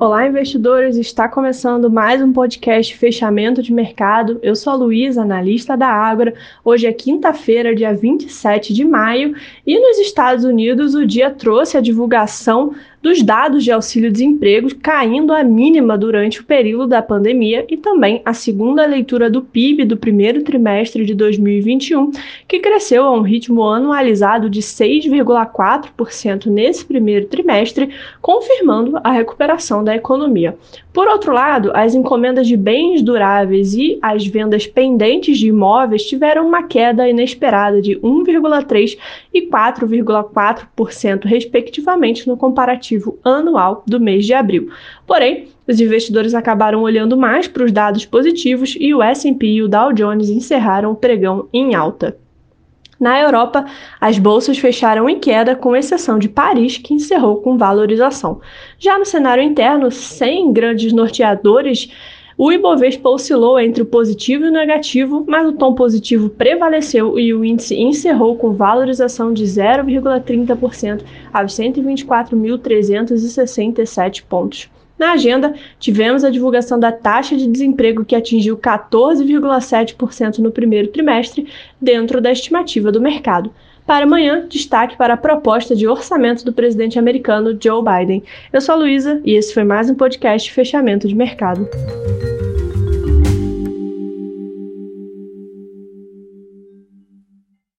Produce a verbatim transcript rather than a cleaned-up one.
Olá, investidores! Está começando mais um podcast Fechamento de Mercado. Eu sou a Luísa, analista da Ágora. Hoje é quinta-feira, dia vinte e sete de maio, e nos Estados Unidos o dia trouxe a divulgação dos dados de auxílio-desemprego caindo à mínima durante o período da pandemia e também a segunda leitura do P I B do primeiro trimestre de dois mil e vinte e um, que cresceu a um ritmo anualizado de seis vírgula quatro por cento nesse primeiro trimestre, confirmando a recuperação da economia. Por outro lado, as encomendas de bens duráveis e as vendas pendentes de imóveis tiveram uma queda inesperada de um vírgula três por cento e quatro vírgula quatro por cento, respectivamente, no comparativo anual do mês de abril. Porém, os investidores acabaram olhando mais para os dados positivos e o S e P e o Dow Jones encerraram o pregão em alta. Na Europa, as bolsas fecharam em queda, com exceção de Paris, que encerrou com valorização. Já no cenário interno, sem grandes norteadores, o Ibovespa oscilou entre o positivo e o negativo, mas o tom positivo prevaleceu e o índice encerrou com valorização de zero vírgula trinta por cento aos cento e vinte e quatro mil trezentos e sessenta e sete pontos. Na agenda, tivemos a divulgação da taxa de desemprego, que atingiu quatorze vírgula sete por cento no primeiro trimestre, dentro da estimativa do mercado. Para amanhã, destaque para a proposta de orçamento do presidente americano Joe Biden. Eu sou a Luísa e esse foi mais um podcast Fechamento de Mercado.